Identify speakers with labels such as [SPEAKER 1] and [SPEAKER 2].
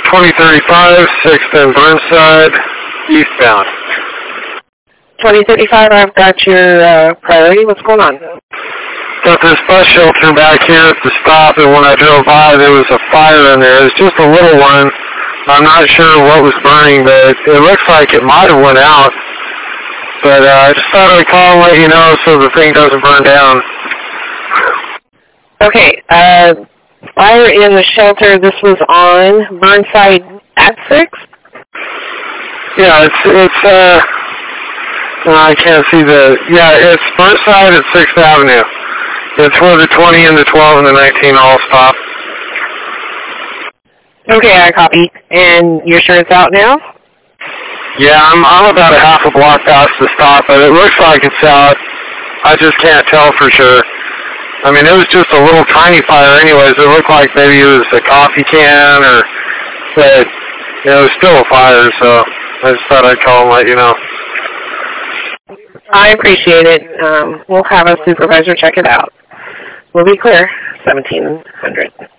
[SPEAKER 1] 2035, 6th and Burnside, eastbound.
[SPEAKER 2] 2035, I've got your priority. What's going on?
[SPEAKER 1] Got this bus shelter back here at the stop, and when I drove by, there was a fire in there. It was just a little one. I'm not sure what was burning, but it looks like it might have went out. But I just thought I'd call and let you know so the thing doesn't burn down.
[SPEAKER 2] Okay, fire in the shelter. This was on Burnside at 6?
[SPEAKER 1] Yeah, I can't see it's Burnside at 6th Avenue. It's where the 20 and the 12 and the 19 all stop.
[SPEAKER 2] Okay, I copy. And you're sure it's out now?
[SPEAKER 1] Yeah, I'm about a half a block past the stop, but it looks like it's out. I just can't tell for sure. I mean, it was just a little tiny fire anyways. It looked like maybe it was a coffee can but it was still a fire, so I just thought I'd call and let you know.
[SPEAKER 2] I appreciate it. We'll have a supervisor check it out. We'll be clear, 1700.